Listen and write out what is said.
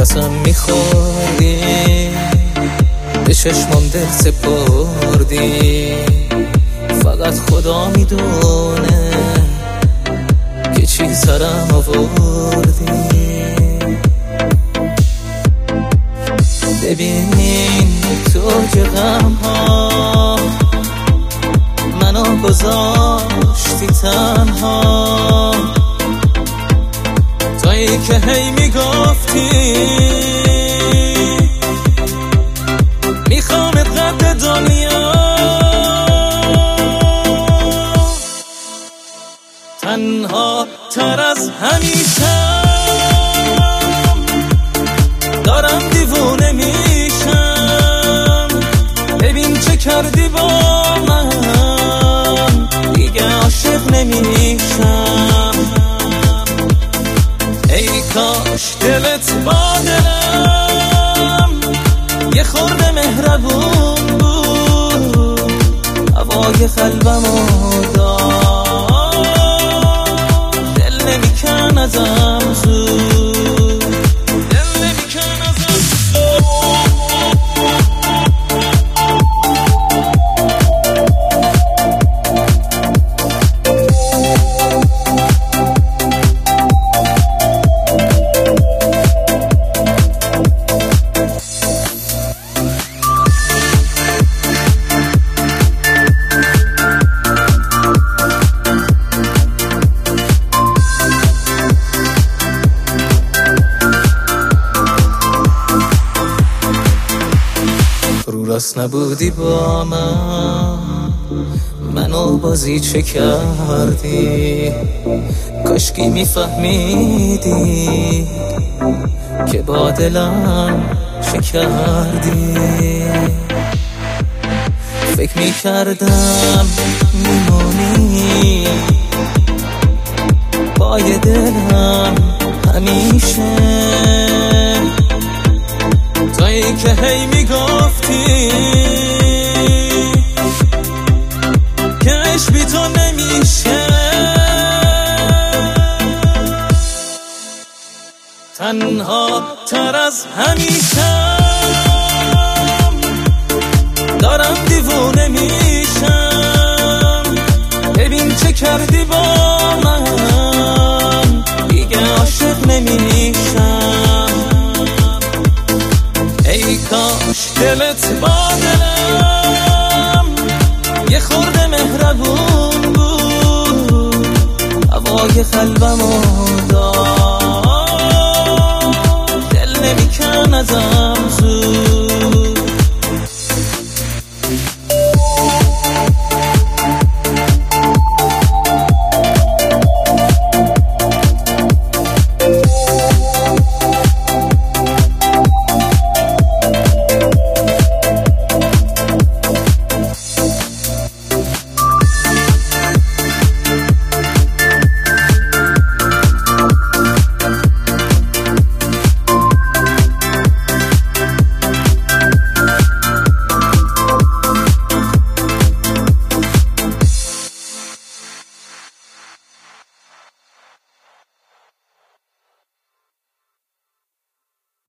قسم میخوردی به چشمام دل سپردی، فقط خدا میدونه که چی سرم آوردی. ببین تو که غم ها منو گذاشتی تنها، تایی که هی میگفتی میخوام قد دنیا. تنها تر از همیشه دارم دیوونه میشم، ببین چه کردی با من، دیگه عاشق نمیشم. ای کاش دلت با دلم یه خورده مهربون بود، هوای قلبمو داد، دل نمیکن ازم زود، دل نمیکن ازم زود. راست نبودی با منو بازی چه کردی، کاشکی میفهمیدی که با دلم چه کردی. فکر میکردم میمونی پای دلم همیشه، تایی که هی میگفتی که عشق بی تو نمیشه. تنها تر از همیشه دارم دیوونه میشم، ببین چه کردی با من، دیگه عاشق نمیشم. ای کاش دلت با دلم یه خورده مهربون بود، هوای قلبمو داد، دل نمیکن ازم